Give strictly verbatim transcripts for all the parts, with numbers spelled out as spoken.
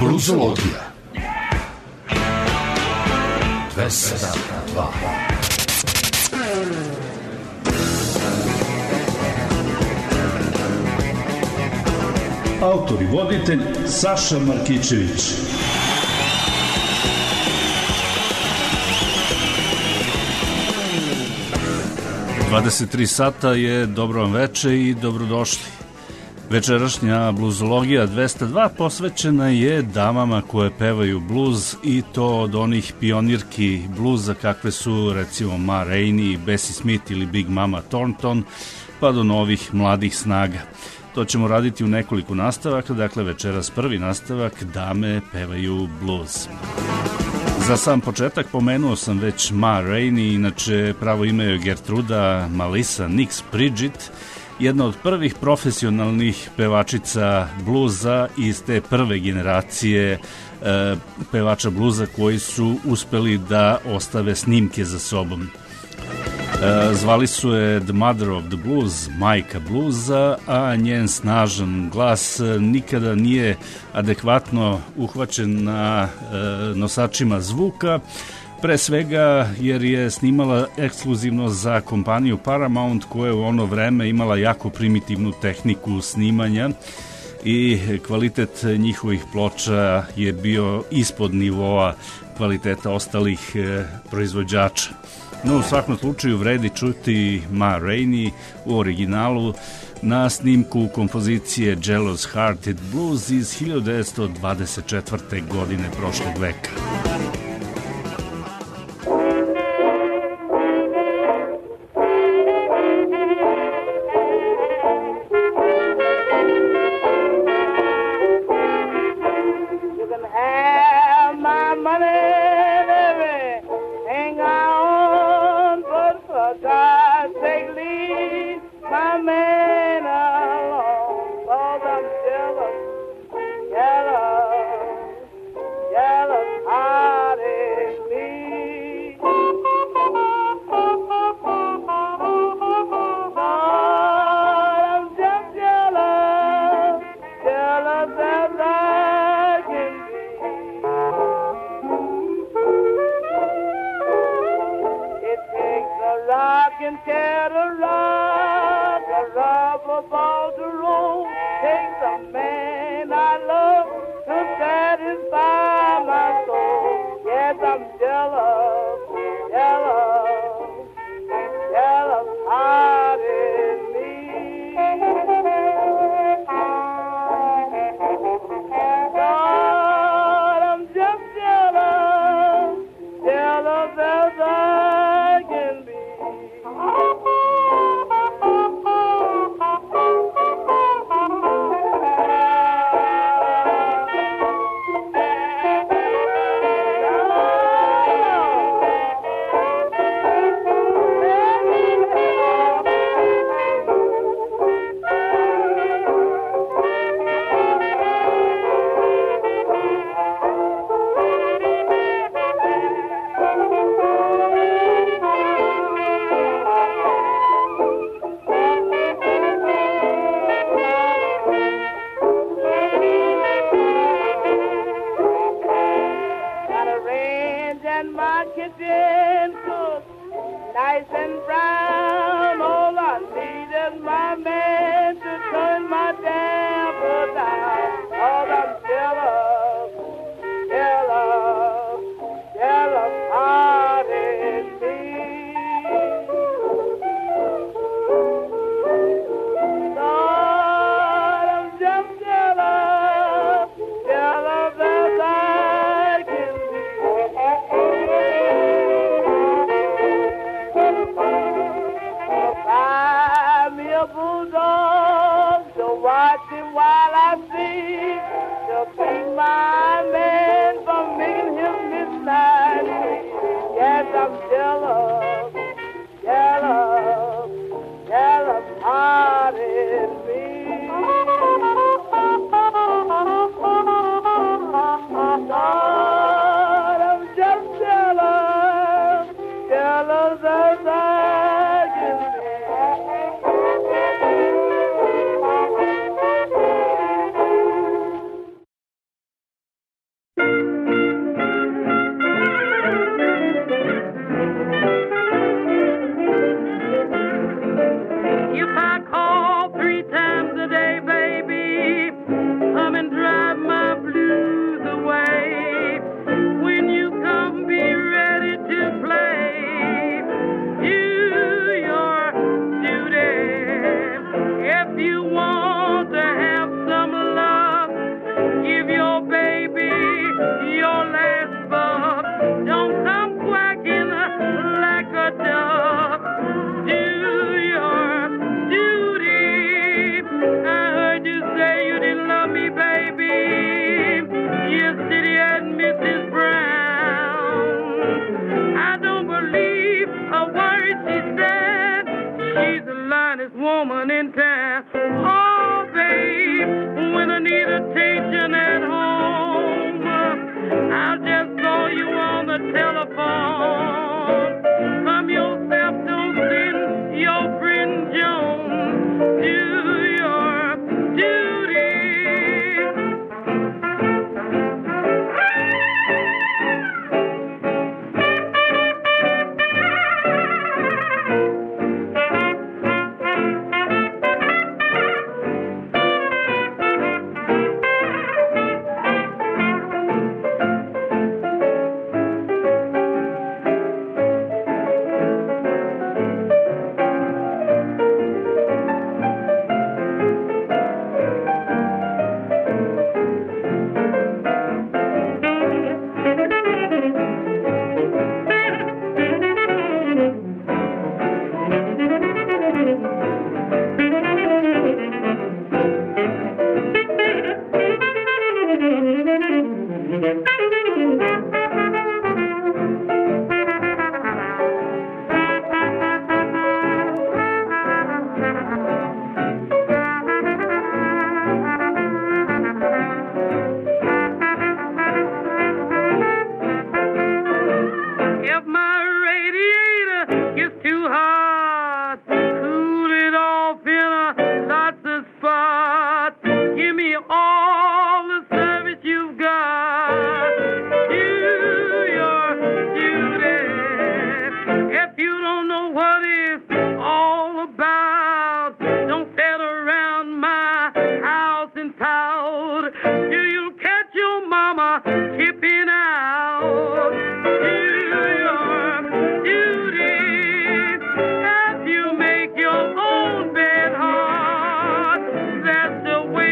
Bluzologija. dvesta dva. Autor i voditelj Saša Markićević. dvadeset tri sata je dobro vam veče i dobrodošli. Večerašnja bluzologija dvesta dva posvećena je damama koje pevaju bluz, i to od onih pionirki bluza kakve su recimo Ma Rainey, Bessie Smith ili Big Mama Thornton, pa do novih mladih snaga. To ćemo raditi u nekoliko nastavaka, dakle večeras prvi nastavak, dame pevaju bluz. Za sam početak pomenuo sam već Ma Rainey, inače pravo ime je Gertruda Melissa Nix Bridget, jedna od prvih profesionalnih pevačica bluza iz te prve generacije e, pevača bluza koji su uspeli da ostave snimke za sobom. E, zvali su je The Mother of the Blues, majka bluza, a njen snažan glas nikada nije adekvatno uhvaćen na e, nosačima zvuka, pre svega jer je snimala ekskluzivno za kompaniju Paramount, koja je u ono vreme imala jako primitivnu tehniku snimanja i kvalitet njihovih ploča je bio ispod nivoa kvaliteta ostalih e, proizvođača. No, u svakom slučaju vredi čuti Ma Rainey u originalu na snimku kompozicije Jealous Hearted Blues iz hiljadu devetsto dvadeset četvrte. godine prošlog veka. today, baby. Come and drive my blues away. When you come, be ready to play. Do your duty. If you want to have some love, give your baby your last buck. Don't come quacking like a dove. Do your duty. I heard you say you didn't love me, baby. Yesterday at Missus Brown. I don't believe a word she said. She's the lightest woman in town. Oh, babe, when I need attention at home, I'll just call you on the telephone. Come yourself, don't send your friend Joan. Do your duty. If my radiator gets too hot, cool it off in a lots of spots. Give me all the service you've got. Do your duty. If you don't know what it's all about, don't sit around my house and pout. Do you catch your mama tipping out? Do your duty. If you make your own bed hard, that's the way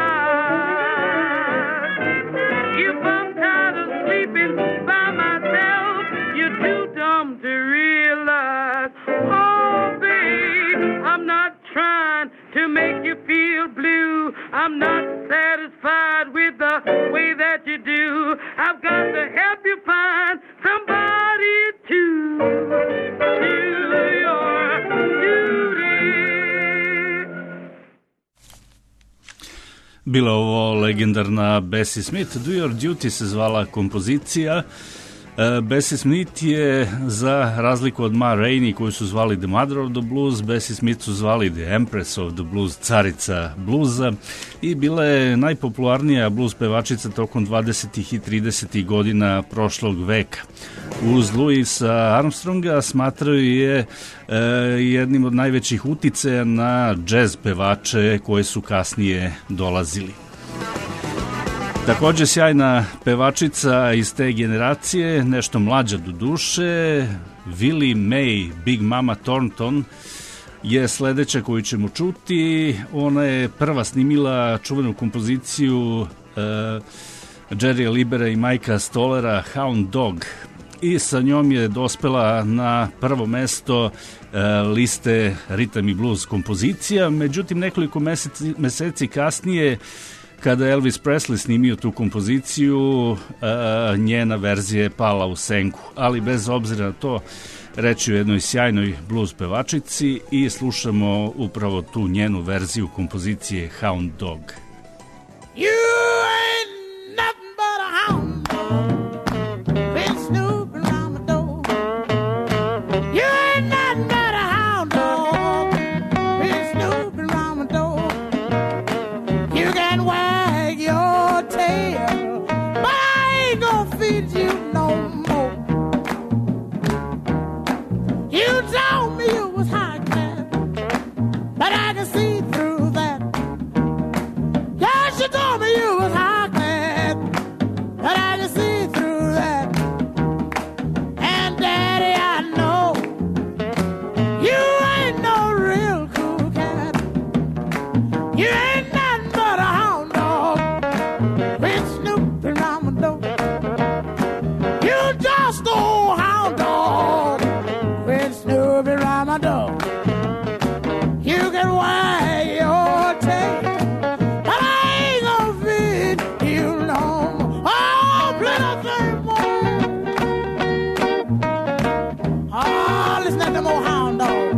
life. If I'm tired of sleeping by myself, you're too dumb to realize. Oh, babe, I'm not trying to make you feel blue. I'm not satisfied with the way that you do. I've got to help you find somebody to do your duty. Bila ovo legendarna Bessie Smith. Do Your Duty se zvala kompozicija. Bessie Smith je, za razliku od Ma Rainey koju su zvali The Mother of the Blues, Bessie Smith su zvali The Empress of the Blues, carica bluza, i bila je najpopularnija blues pevačica tokom dvadesetih i tridesetih godina prošlog veka. Uz Louisa Armstronga smatraju je e, jednim od najvećih uticaja na džez pevače koje su kasnije dolazili. Takođe sjajna pevačica iz te generacije, nešto mlađa do duše, Willie Mae, Big Mama Thornton, je sledeća koju ćemo čuti. Ona je prva snimila čuvenu kompoziciju uh, Jerrya Libera i Mikea Stollera, Hound Dog, i sa njom je dospela na prvo mesto uh, liste Ritam i blues kompozicija. Međutim, nekoliko meseci, meseci kasnije, kada Elvis Presley snimio tu kompoziciju, njena verzija je pala u senku. Ali bez obzira na to, reći o jednoj sjajnoj blues pevačici i slušamo upravo tu njenu verziju kompozicije Hound Dog. You ain't nothing but a hound dog, been snooping around my door. You ain't nothing but a hound dog, been snooping around my door. You can wag your tail, but I ain't gonna feed you no more. You told me you was high class, but I can see through that. You ain't nothing but a hound dog been snooping around my door. You just old hound dog been snooping around my door. You can wag your tail, but I ain't gonna feed you no more. Oh, plenty more. Oh, listen to them old hound dogs.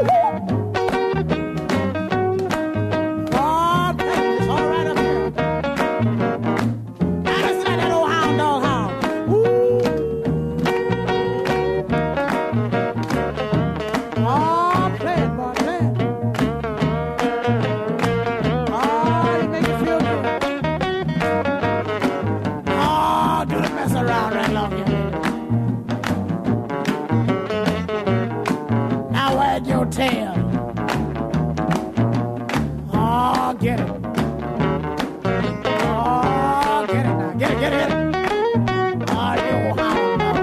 Tail. Oh, get it. Oh, get it now. Get it, get it. Oh, you hound dog.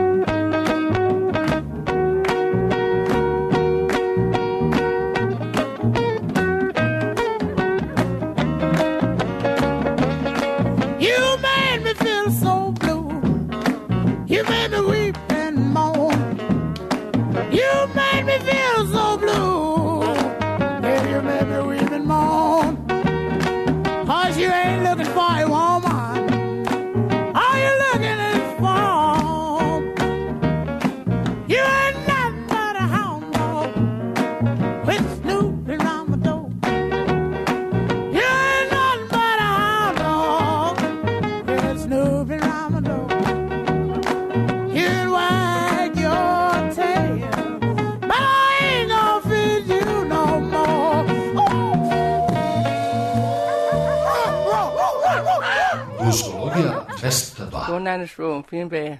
You made me feel so blue. You made me weep and moan. You made me feel so blue. Yeah, you made me weep and moan. Cause you ain't looking for a woman. All you looking is for. You ain't nothing but a hound dog with snooping around my door. You ain't nothing but a hound dog with snooping around my door. You can wag your tail, but I ain't gonna feed you no more. Bluesologija dvesta dva. Going down this road, feeling bad.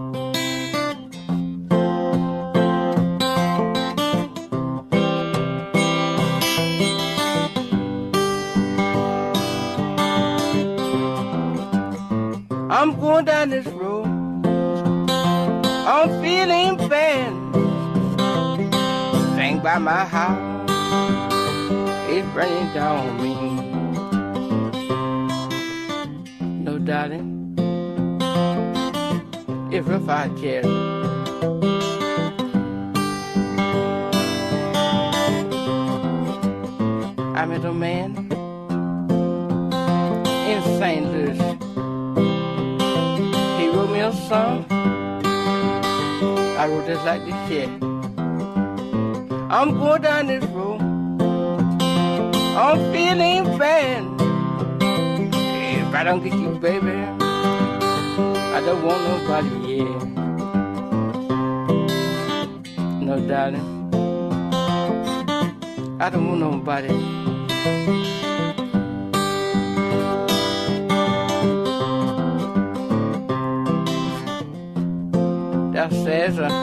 I'm going down this road. I'm feeling bad. Thing by my house is burning down on me. No, darling, if if I care, I met a man in Saint Louis. He wrote me a song. I wrote just like this shit. I'm going down this road. I'm feeling bad. If I don't get you, baby, I don't want nobody, yeah. No, darling, I don't want nobody. That says uh,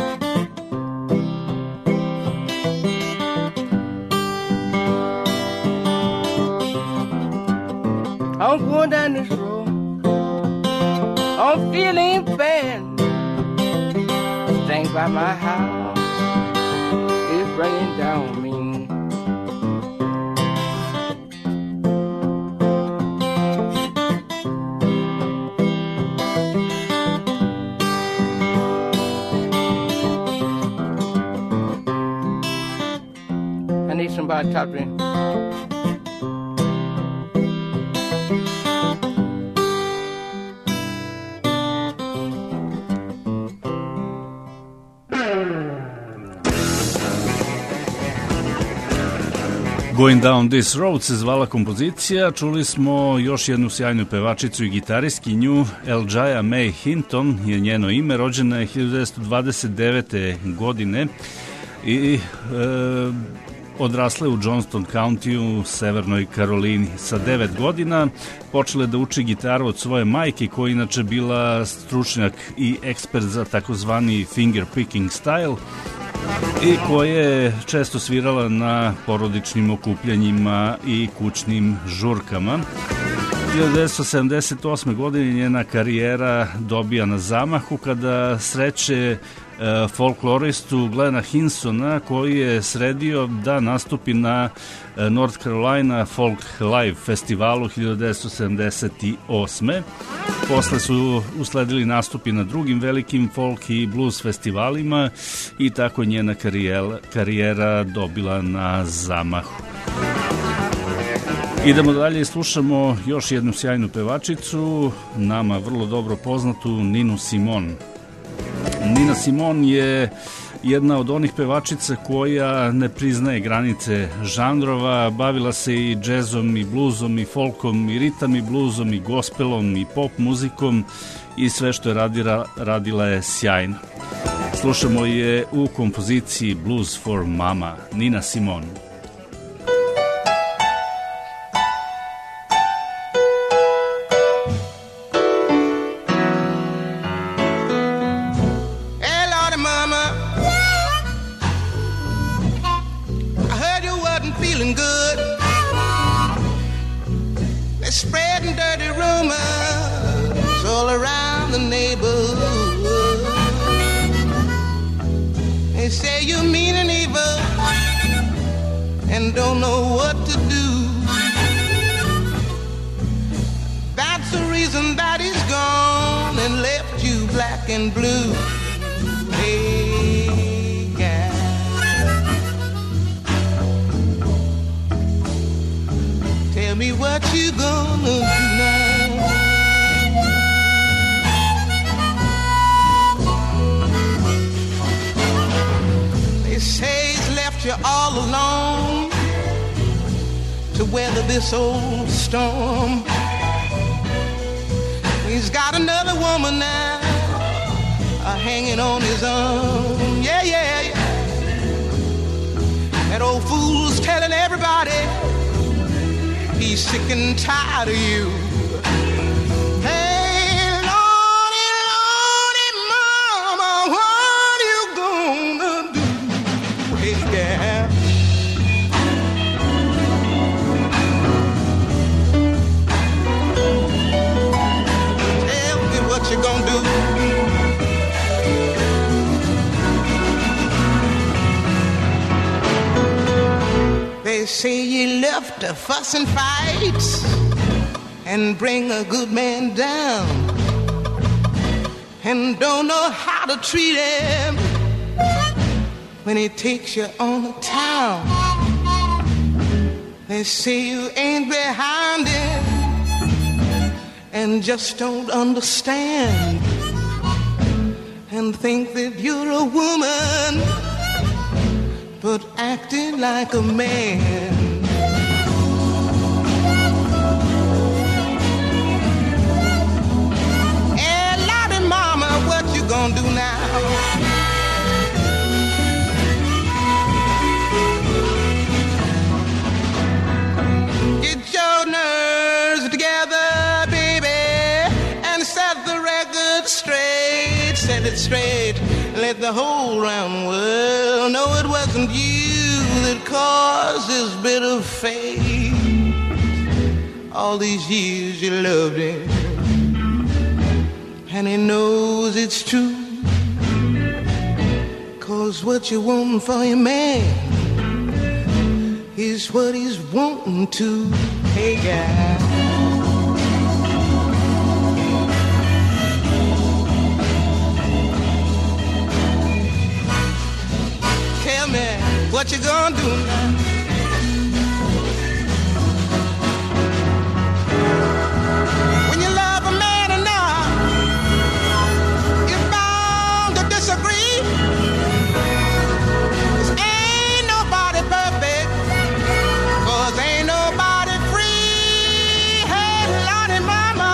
I'm going down this road. I'm feeling bad. Thing by my house is bringing down me. I need somebody to talk to me. Going Down This Road se zvala kompozicija. Čuli smo još jednu sjajnu pevačicu i gitaristkinju. Elijah May Hinton je njeno ime. Rođena je hiljadu devetsto dvadeset devete. godine i e, odrasla je u Johnston County u Severnoj Karolini. Sa devet godina počela je da uči gitaru od svoje majke, koja je inače bila stručnjak i ekspert za takozvani finger picking style i koja je često svirala na porodičnim okupljanjima i kućnim žurkama. hiljadu devetsto sedamdeset osme. godine njena karijera dobija na zamahu kada sreće e, folkloristu Glena Hinsona koji je sredio da nastupi na e, North Carolina Folk Live festivalu hiljadu devetsto sedamdeset osme. Posle su usledili nastupi na drugim velikim folk i blues festivalima i tako je njena karijera, karijera dobila na zamahu. Idemo dalje i slušamo još jednu sjajnu pevačicu, nama vrlo dobro poznatu Ninu Simone. Nina Simone je jedna od onih pevačica koja ne priznaje granice žanrova, bavila se i džezom i bluzom i folkom i ritam i bluzom i gospelom i pop muzikom i sve što je radila, radila je sjajno. Slušamo je u kompoziciji Blues for Mama, Nina Simone. Spreading dirty rumors all around the neighborhood. They say you mean and evil and don't know what to do. That's the reason that he's gone and left you black and blue. Hey, guy. Tell me what you gonna do now. They say he's left you all alone to weather this old storm. He's got another woman now uh, hanging on his arm. Yeah, yeah, yeah. That old fool's telling everybody he's sick and tired of you. Hey, Lordy, Lordy, Mama, what you gonna do? Hey, girl. Tell me what you gonna do. They say you left to fuss and fight and bring a good man down and don't know how to treat him when he takes you on the town. They say you ain't behind him and just don't understand and think that you're a woman but acting like a man. Hey, Lottie Mama, what you gonna do now? Get your nerves together, baby, and set the record straight, set it straight. Let the whole round world know it wasn't you that caused this bitter fate. All these years you loved him, and he knows it's true. 'Cause what you want for your man is what he's wanting to. Hey, guy. What you gonna do now? When you love a man enough, you're bound to disagree. 'Cause ain't nobody perfect, 'cause ain't nobody free. Hey, Lordy Mama,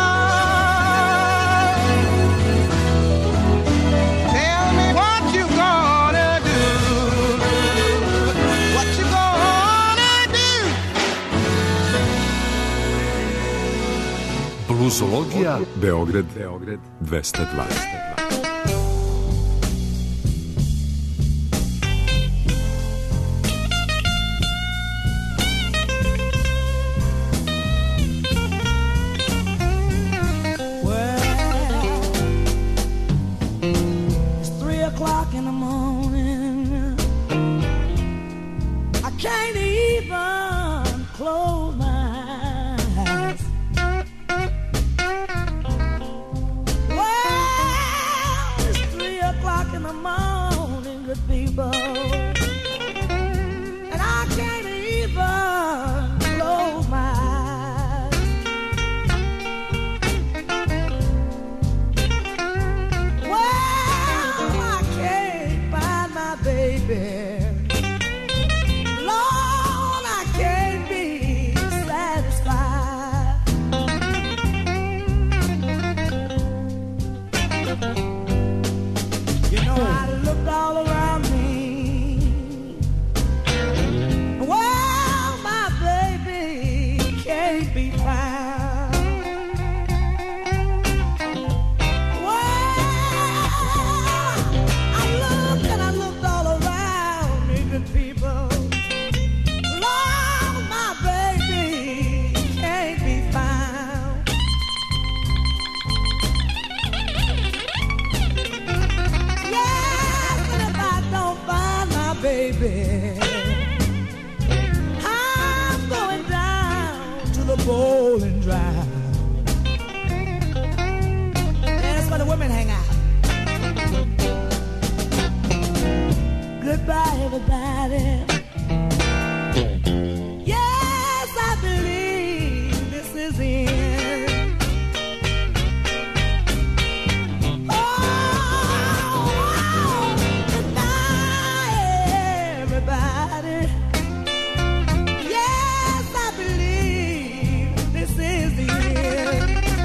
tell me what you gonna do. Bluzologija Beograd, Beograd dvesta dva. can't even close my eyes. Well, it's three o'clock in the morning, good people, and I can't even close my eyes. Well, I can't find my baby. Lord, I can't be satisfied. You know, I looked all around me. Well, my baby can't be found. Well, I looked and I looked all around me, good people. Lord, my baby can't be found. Yes, and if I don't find my baby, I'm going down to the bowling drive. That's where the women hang out. Goodbye, everybody. Yes, I believe this is the end. Oh, goodbye, everybody. Yes, I believe this is the end.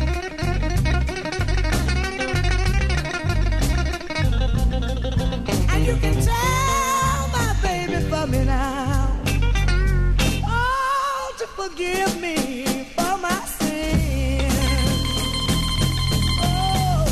And you can tell my baby for me now. Oh, to forgive me for my sin. Oh.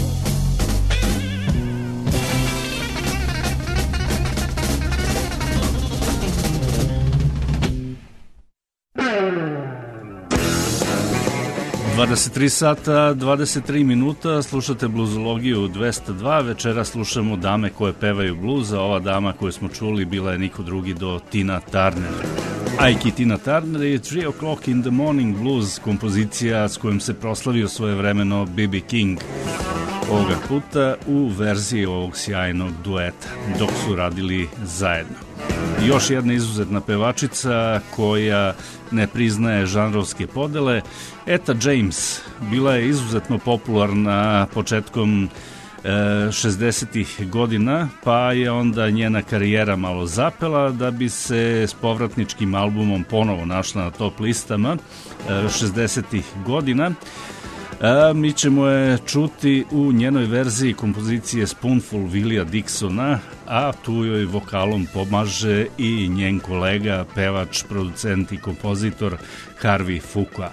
dvadeset tri sata, dvadeset tri minuta, slušate bluzologiju dvesta dva, večera slušamo dame koje pevaju bluz, a ova dama koju smo čuli bila je niko drugi do Tina Turner. Ike Tina Turner je Three O'Clock in the Morning Blues, kompozicija s kojom se proslavio svojevremeno B B King. Ovoga puta u verziji ovog sjajnog dueta, dok su radili zajedno. Još jedna izuzetna pevačica koja ne priznaje žanrovske podele, Etta James, bila je izuzetno popularna početkom e, šezdesetih godina, pa je onda njena karijera malo zapela da bi se s povratničkim albumom ponovo našla na top listama e, šezdesetih godina. A, mi ćemo je čuti u njenoj verziji kompozicije Spoonful Willija Dixona, a tu joj vokalom pomaže i njen kolega, pevač, producent i kompozitor Harvey Fuqua.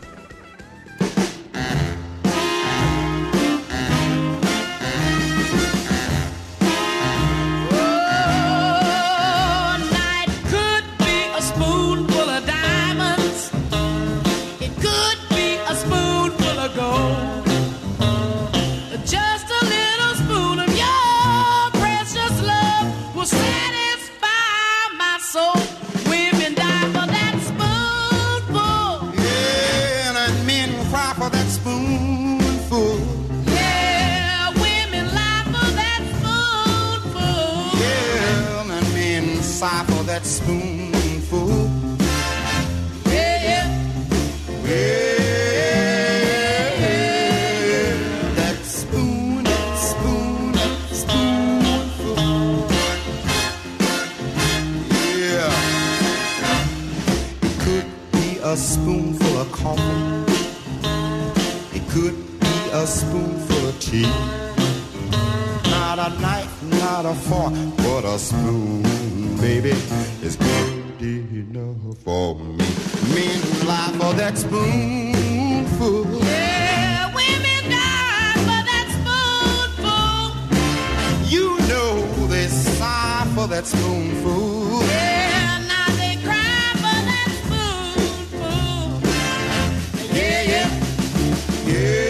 Spoonful, yeah, yeah, yeah, that spoon, that spoon, that spoonful, yeah. It could be a spoonful of coffee, it could be a spoonful of tea. Not a knife, not a fork, but a spoon, baby, is good enough for me. Men lie for that spoonful. Yeah, women die for that spoonful. You know they sigh for that spoonful. Yeah, now they cry for that spoonful. Yeah, yeah, yeah.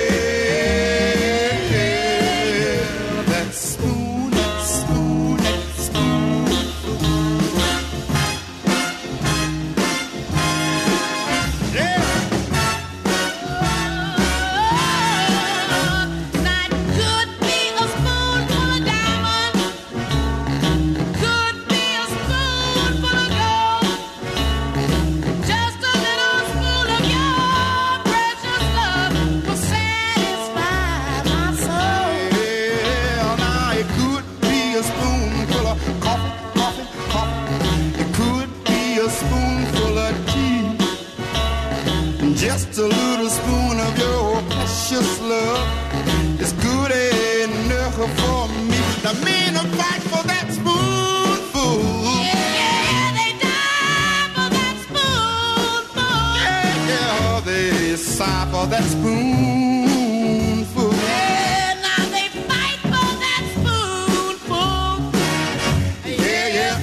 Just a little spoon of your precious love is good enough for me. The men will fight for that spoonful. Yeah, they die for that spoonful. Yeah, yeah, they sigh for that spoonful. Yeah, now they fight for that spoonful. Yeah, yeah,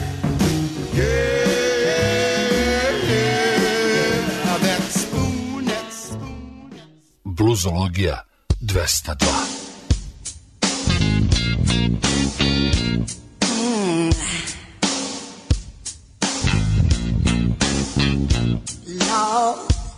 yeah, yeah, that spoon, that spoon. Bluzologija dvesta dva. Lord,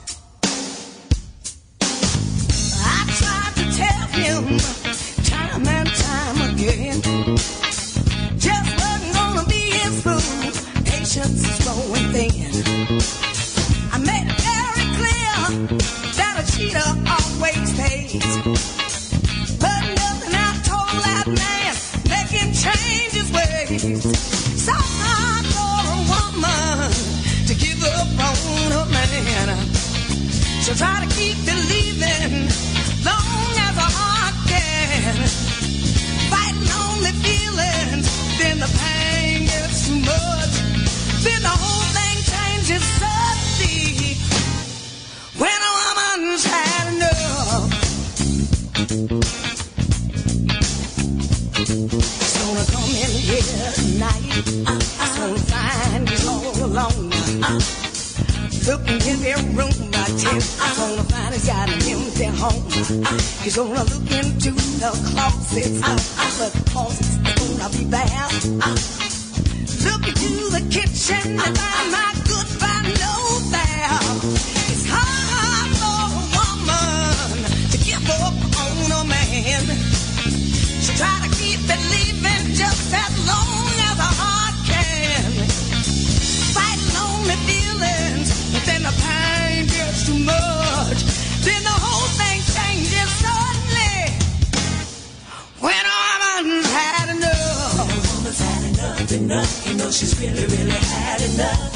I tried to tell him time and time again, just wasn't gonna be his fool. Patience is growing thin. I made it very clear that a cheater always pays, but nothing I told that man make him change his ways. So hard for a woman to give up on a man. She'll try to keep believing long as her heart can. Fighting on the feelings, then the pain gets too much. Then the whole thing changes suddenly when a woman's had enough. She's gonna come in here tonight. She's gonna find you all alone. Looking in their room, I tell you, I'm gonna find he's got an empty home. He's gonna look into the closets, the closets are gonna be bare. Look into the kitchen and find my goodbye note there. It's hard for a woman to give up on a man. She try to keep believing just as long as her heart can. Fighting on the feelings, but then the pain gets too much. Then the whole thing changes suddenly when a woman's had enough. When a woman's had enough, enough, you know she's really, really had enough.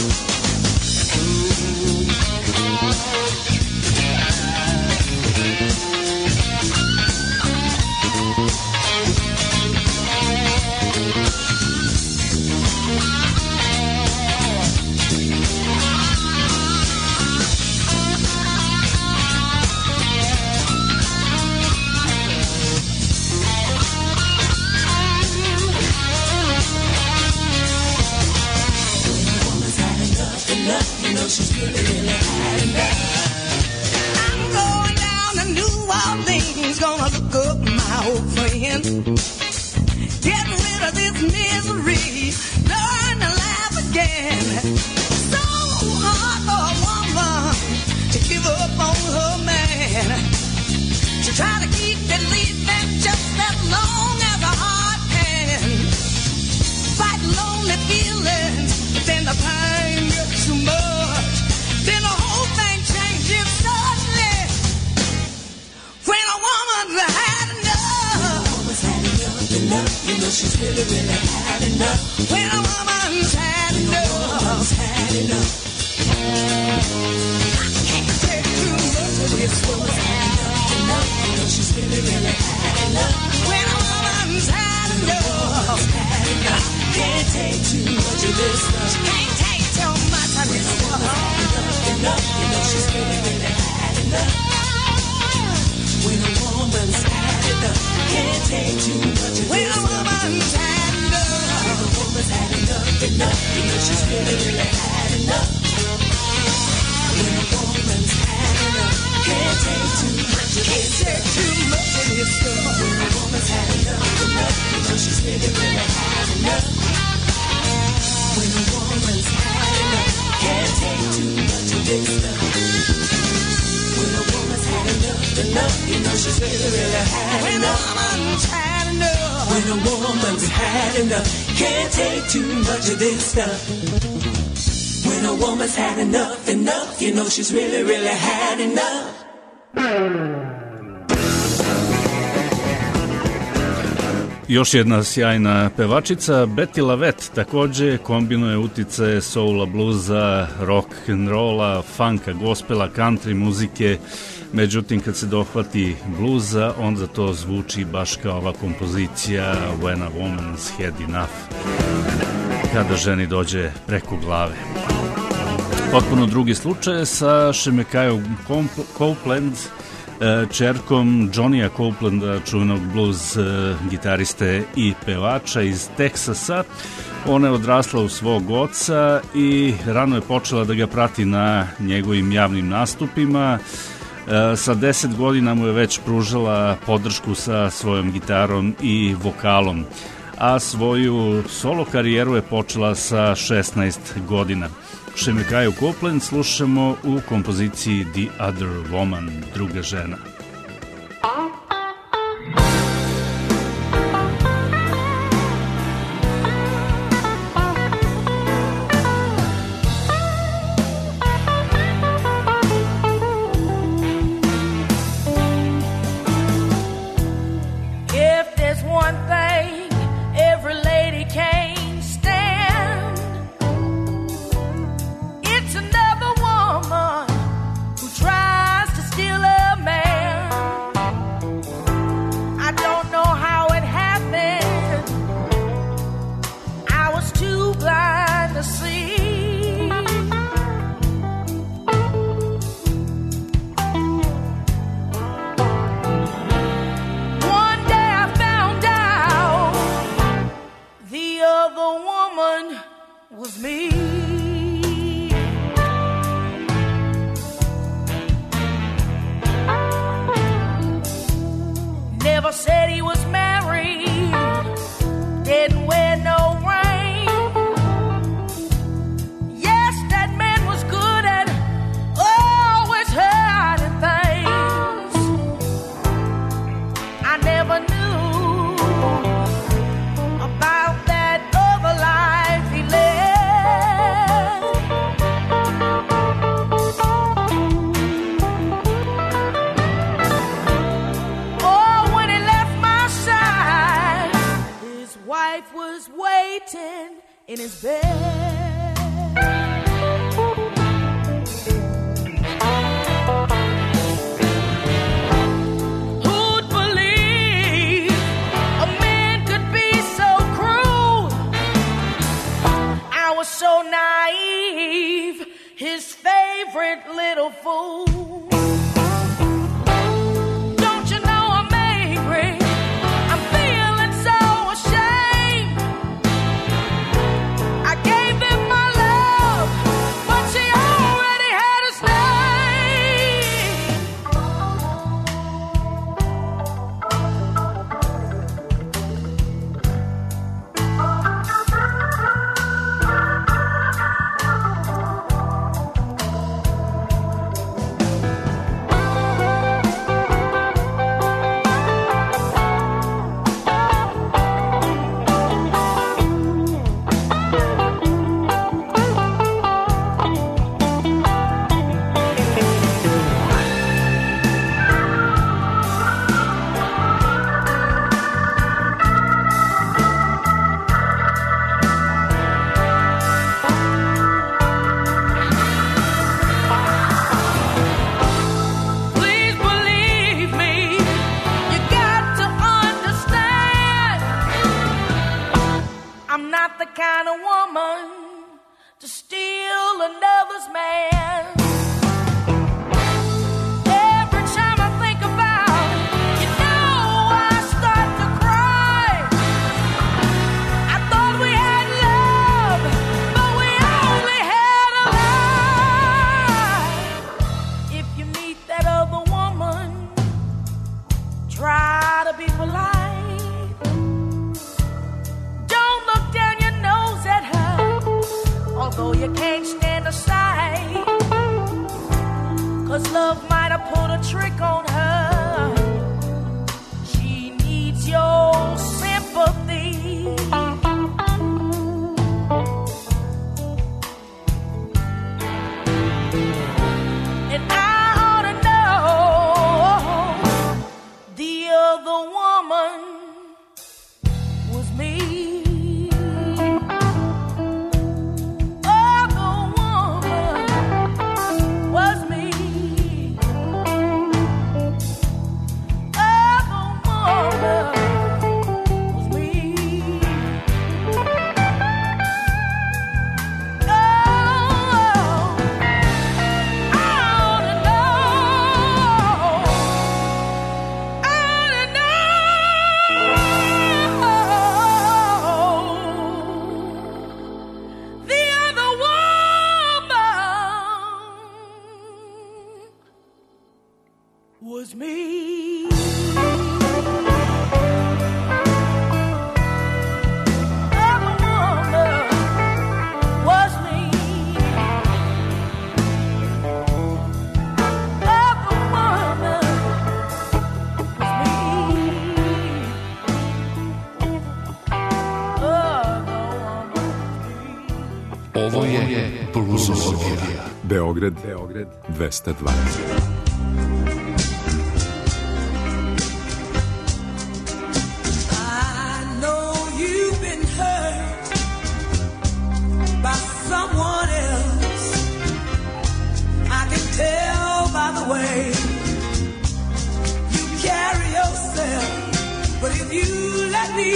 You know she's really, really had enough. I'm going down to New Orleans, gonna look up my old friend. Get rid of this misery, learn to laugh again. So hard for a woman to give up on her man. She try to keep believing just as long as her heart can. Fight lonely feelings, but then the pain gets too much. Then the whole thing changes suddenly when a woman's had enough. When a woman's had enough, enough, you know she's really, really had enough. When a woman's had enough, when a woman's had enough. I can't take too much of this woman's had enough, enough, you know she's really, really had enough. When a woman's had enough, had enough. Can't take too much of this stuff. She can't take too much of this stuff. Enough, you know she's really, really had enough. When a woman's had enough, can't take too much of when this stuff. When a woman's had enough, when a woman's had enough, enough, you know she's really, really had enough. When a woman's had enough, can't take too much of this stuff. Can't take too much of this stuff. When a woman's had enough, enough, you know she's really, really had enough. When a woman's had enough, can't take too much of this stuff. When a woman's had enough, enough, you know she's really, really had when enough. When a woman's had enough, when a woman's had enough, can't take too much of this stuff. When a woman's had enough, enough, you know she's really, really had enough. Još jedna sjajna pevačica, Betty LaVette, takođe kombinuje uticaje soula, bluza, rock and rolla, funka, gospela, country muzike. Međutim, kad se dohvati bluza, onda to zvuči baš kao ova kompozicija When a Woman's Had Enough, kada ženi dođe preko glave. Potpuno drugi slučaj sa Šemekajom Copeland, čerkom Johnnya Copelanda, čuvenog blues gitariste i pevača iz Teksasa. Ona je odrasla u svog oca i rano je počela da ga prati na njegovim javnim nastupima. Sa deset godina mu je već pružala podršku sa svojom gitarom i vokalom, a svoju solo karijeru je počela sa šesnaest godina. Šemekaju Copeland slušamo u kompoziciji The Other Woman, druga žena. was me. Every woman was me. Every woman was me. Oh, no one. Ovo je Bluzologija. Beograd, Beograd, dvesta dva. Someone else, I can tell by the way you carry yourself. But if you let me,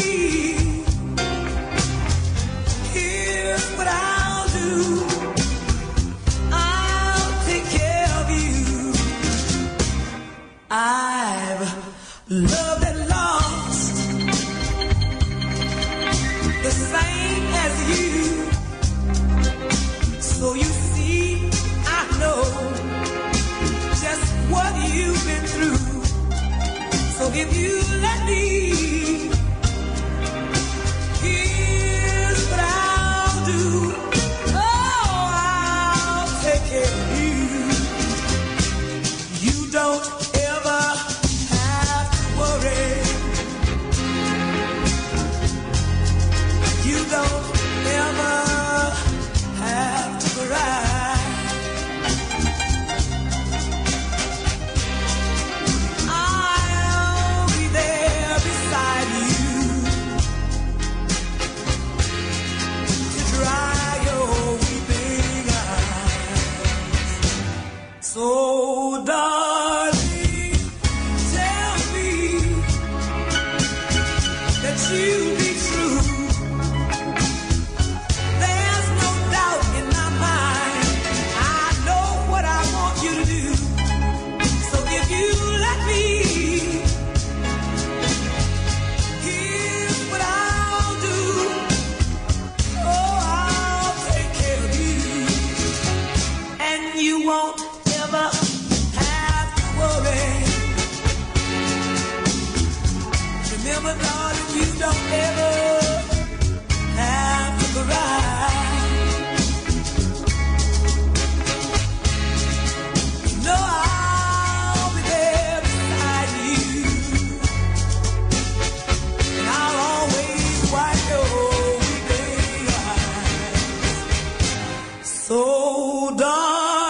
here's what I'll do. I'll take care of you. I've loved and lost the same as you. So you see, I know just what you've been through. So if you let me, here's what I'll do. Oh, I'll take care of you. You don't ever have to worry. You don't ever have to cry. I'll be there beside you to dry your weeping eyes. So, darling, tell me that you'll be true. Won't ever have to worry. Remember, darling, you don't ever have to cry. No, I'll be there beside you, and I'll always wipe your weeping eyes. So, darling,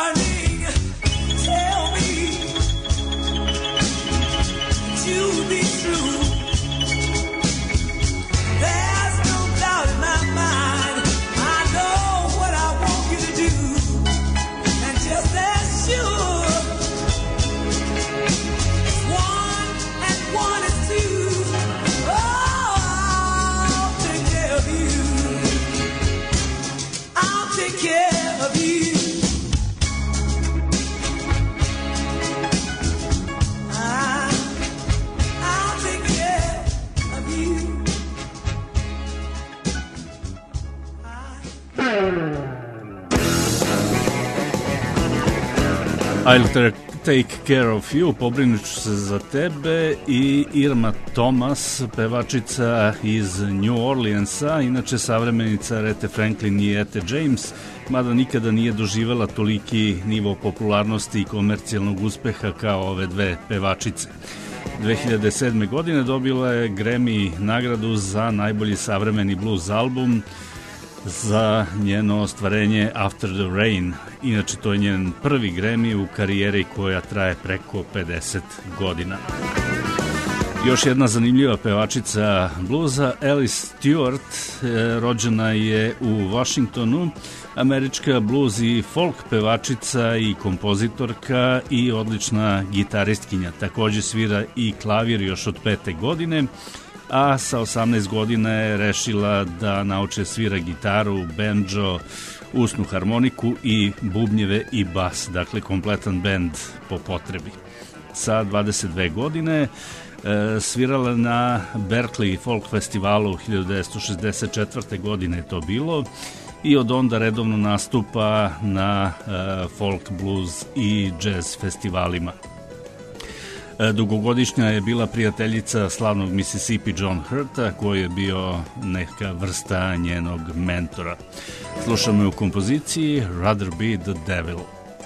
I'll take care of you, pobrinut ću se za tebe, i Irma Thomas, pevačica iz New Orleansa, inače savremenica Arethe Franklin i Ette James, mada nikada nije doživela toliki nivo popularnosti i komercijalnog uspeha kao ove dve pevačice. dve hiljade sedme. godine dobila je Grammy nagradu za najbolji savremeni blues album za njeno ostvarenje After the Rain. Inače, to je njen prvi Grammy u karijeri koja traje preko pedeset godina. Još jedna zanimljiva pevačica bluza, Alice Stewart, rođena je u Washingtonu, američka blues i folk pevačica i kompozitorka i odlična gitaristkinja. Takođe svira i klavir još od pete godine, a sa osamnaest godina je rešila da nauče svira gitaru, banjo, usnu harmoniku i bubnjeve i bas, dakle kompletan bend po potrebi. Sa dvadeset dve godine e, svirala na Berkeley Folk Festivalu, hiljadu devetsto šezdeset četvrte. godine je to bilo, i od onda redovno nastupa na e, folk, blues i jazz festivalima. Dugogodišnja je bila prijateljica slavnog Mississippi John Hurta, koji je bio neka vrsta njenog mentora. Slušamo je u kompoziciji Rather Be the Devil.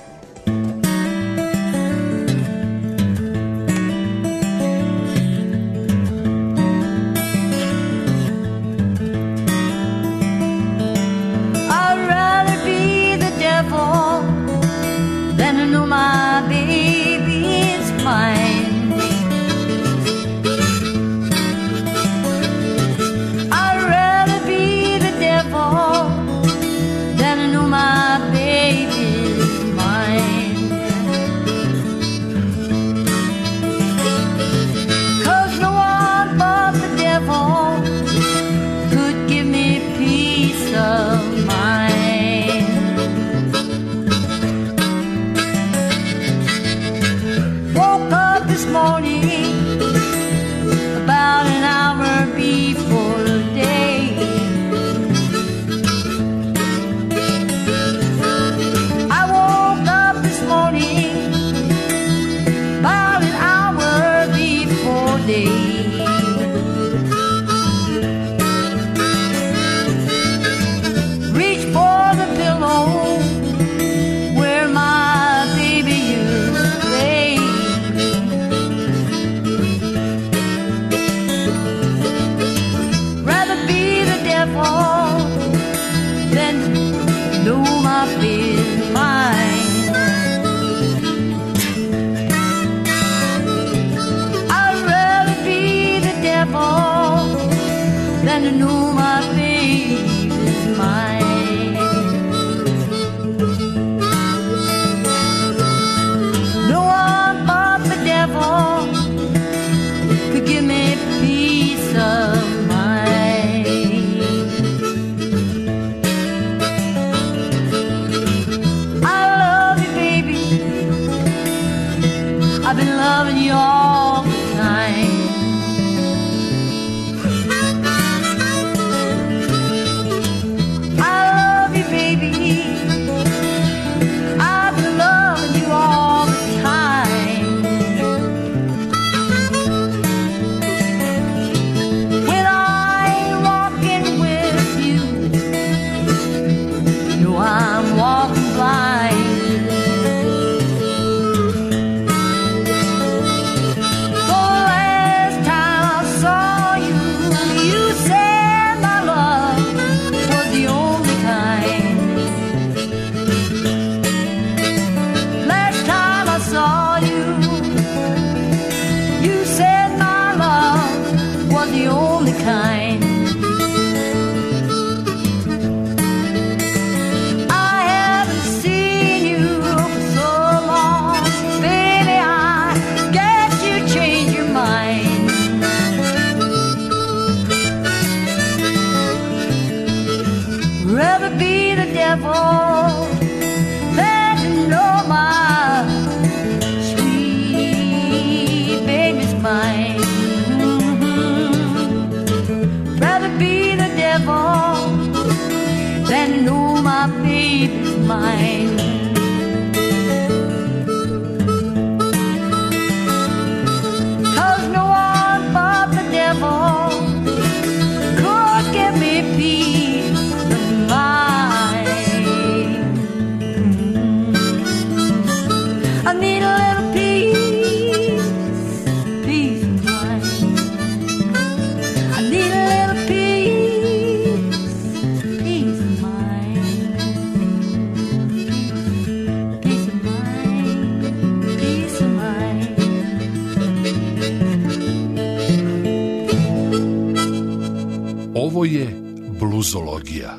Ovo je bluzologija.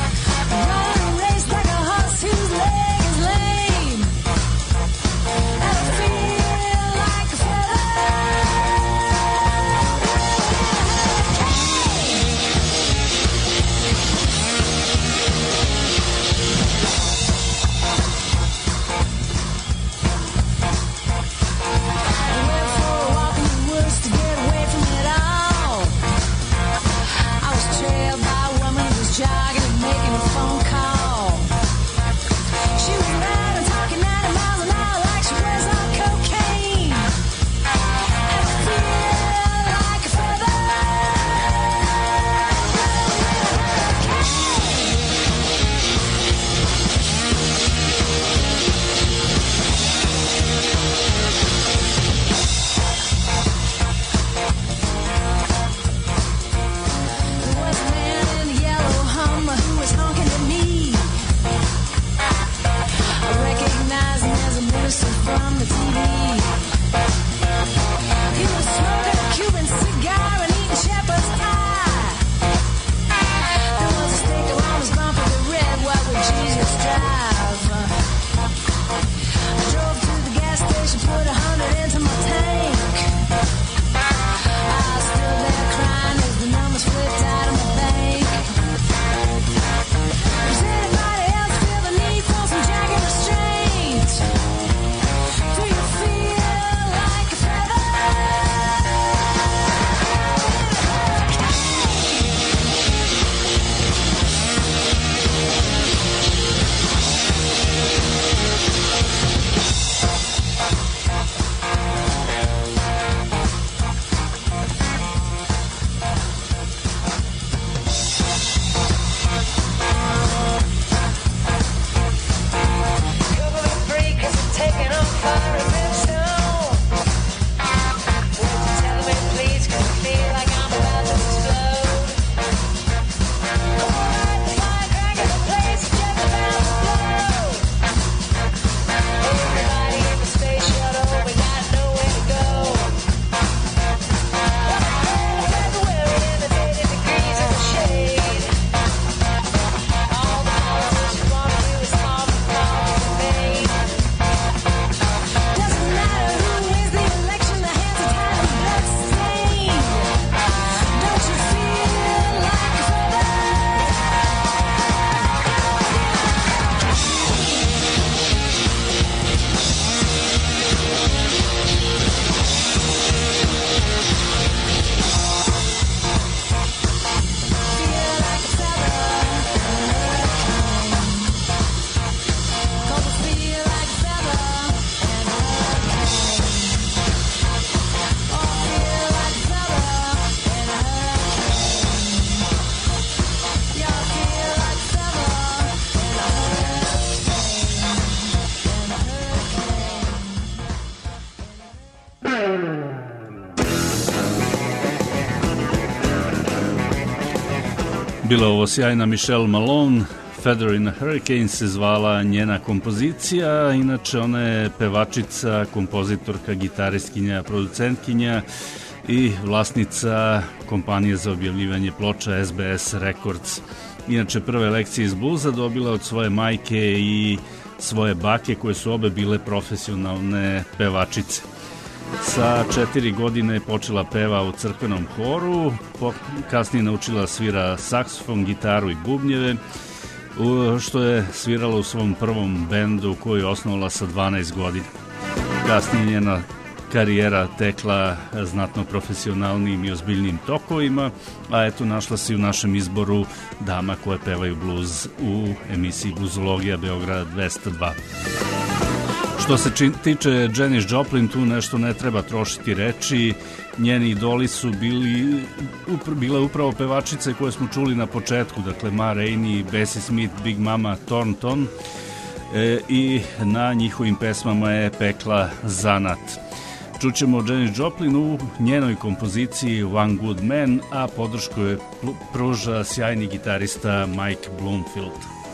Running a race like a horse whose leg is lame. Bila ovo sjajna Michelle Malone, Feather in a Hurricane se zvala njena kompozicija, inače ona je pevačica, kompozitorka, gitaristkinja, producentkinja i vlasnica kompanije za objavljivanje ploča S B S Records. Inače prve lekcije iz bluza dobila od svoje majke i svoje bake koje su obe bile profesionalne pevačice. Sa četiri godine je počela peva u crkvenom horu, kasnije naučila svira saksofon, gitaru i bubnjeve, što je svirala u svom prvom bendu koji je osnovala sa dvanaest godina. Kasnije njena karijera tekla znatno profesionalnim i ozbiljnim tokovima, a eto našla se u našem izboru dama koje pevaju bluz u emisiji Bluzologija Beograd dvesta dva. Što se tiče Janis Joplin, tu nešto ne treba trošiti reči. Njeni idoli su bili, upr, bile upravo pevačice koje smo čuli na početku, dakle Ma Rainey, Bessie Smith, Big Mama Thornton, e, i na njihovim pesmama je pekla zanat. Čućemo Janis Joplin u njenoj kompoziciji One Good Man, a podršku je pruža sjajni gitarista Mike Bloomfield.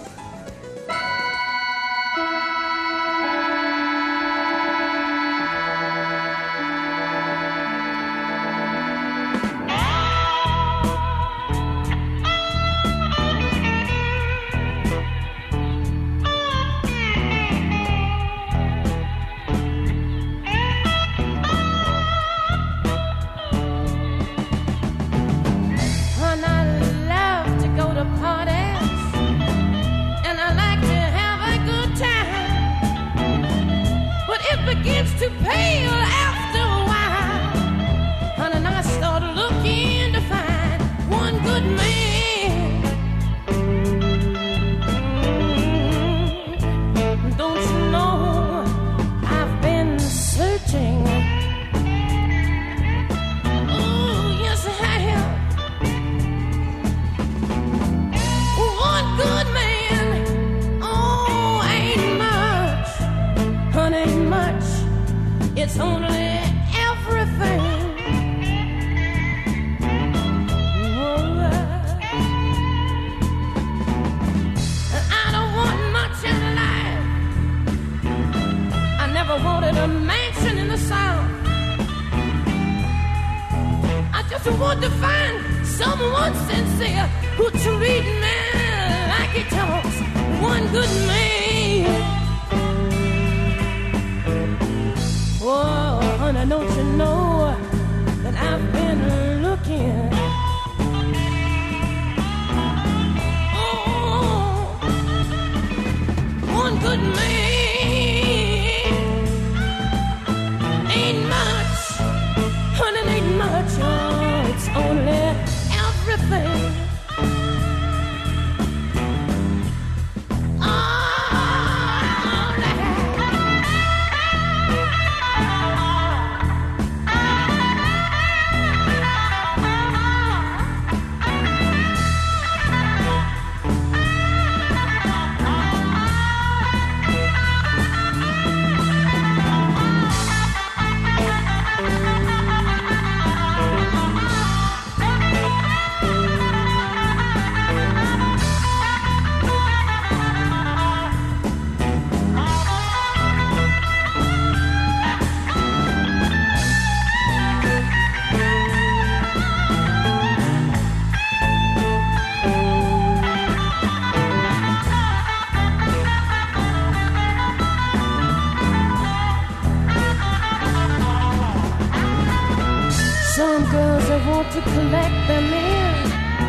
To collect them in,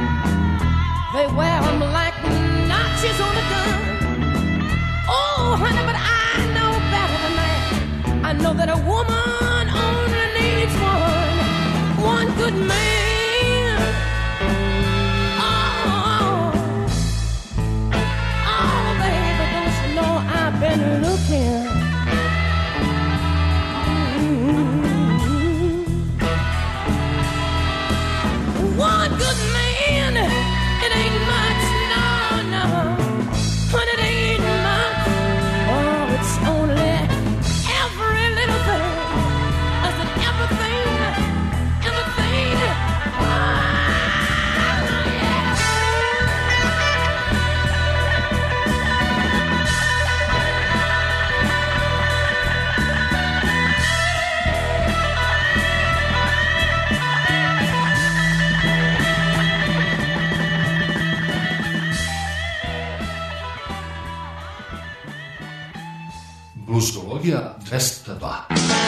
they wear them like notches on a gun. Oh, honey, but I know better than that. I know that a woman only needs one, one good man. Oh, oh, baby, don't you know I've been looking. One good man, it ain't much, no, no, but it ain't much. Oh, it's only every little thing. Bluzologija dvesta dva.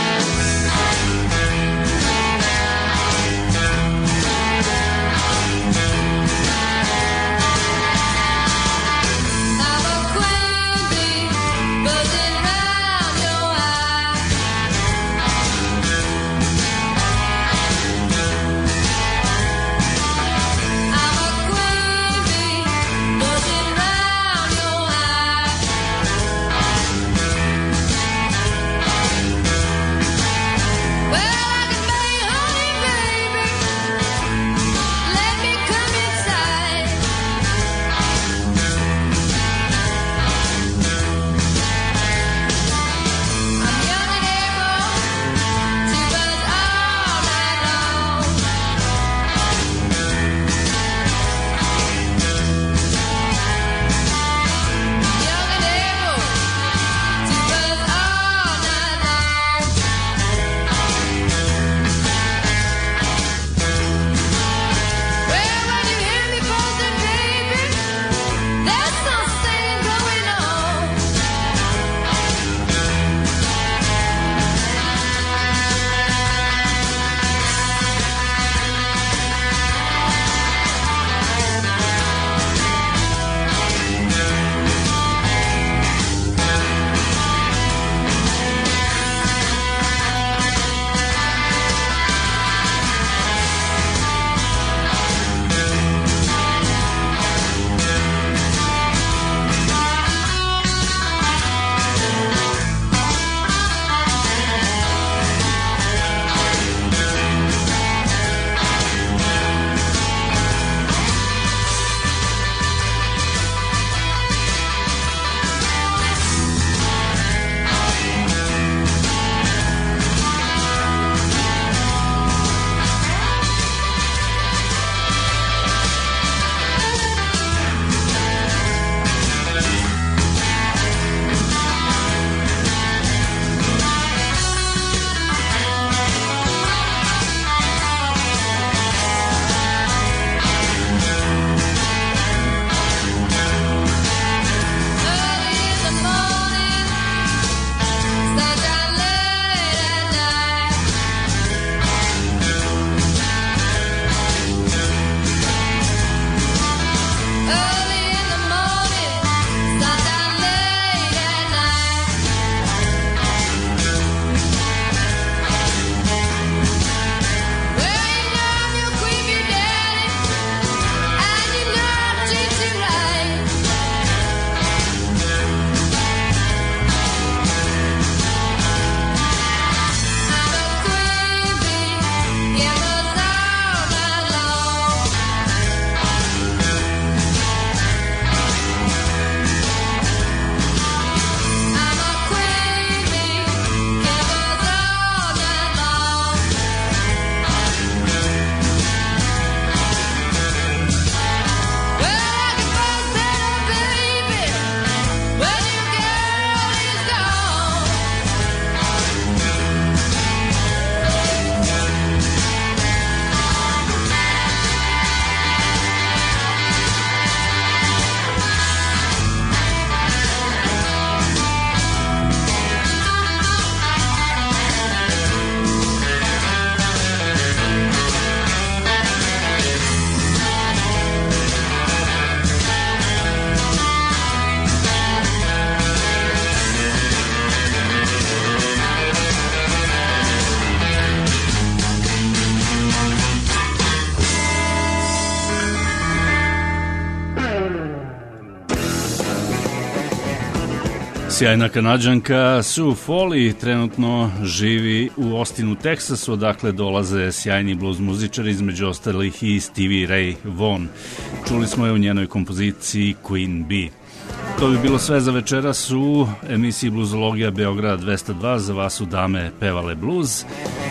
Sjajna Kanađanka Sue Foley trenutno živi u Austinu, Teksasu, odakle dolaze sjajni blues muzičari, između ostalih i Stevie Ray Vaughan. Čuli smo je u njenoj kompoziciji Queen Bee. To bi bilo sve za večeras u emisiji Bluzologija Beograd dvesta dva. Za vas su dame pevale bluz.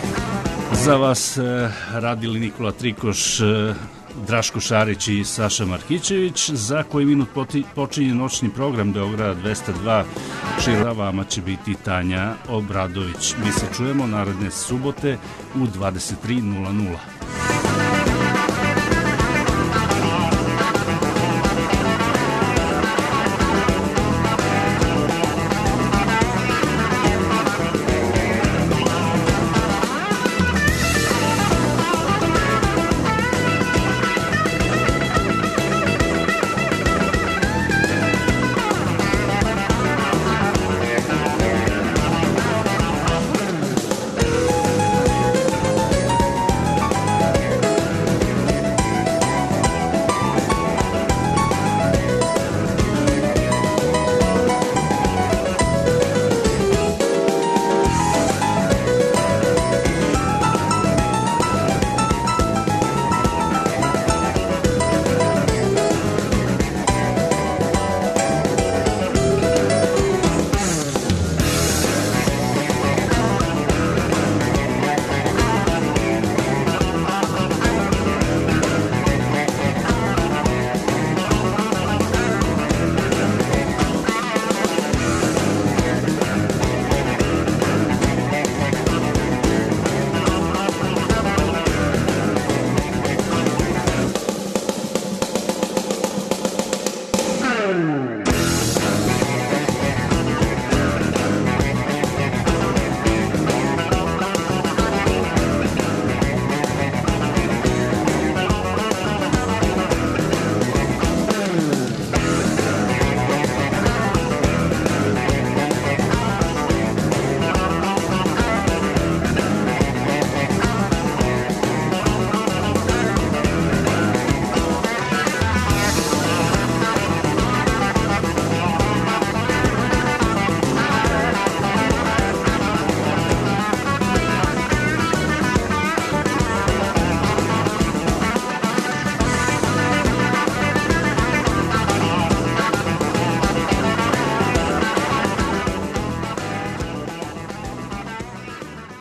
Za vas eh, radili Nikola Trikoš, eh, Draško Šarić i Saša Markićević. Za koji minut počinje noćni program Beograd dvesta dva. Šira vama će biti Tanja Obradović. Mi se čujemo naredne subote u dvadeset tri nula nula.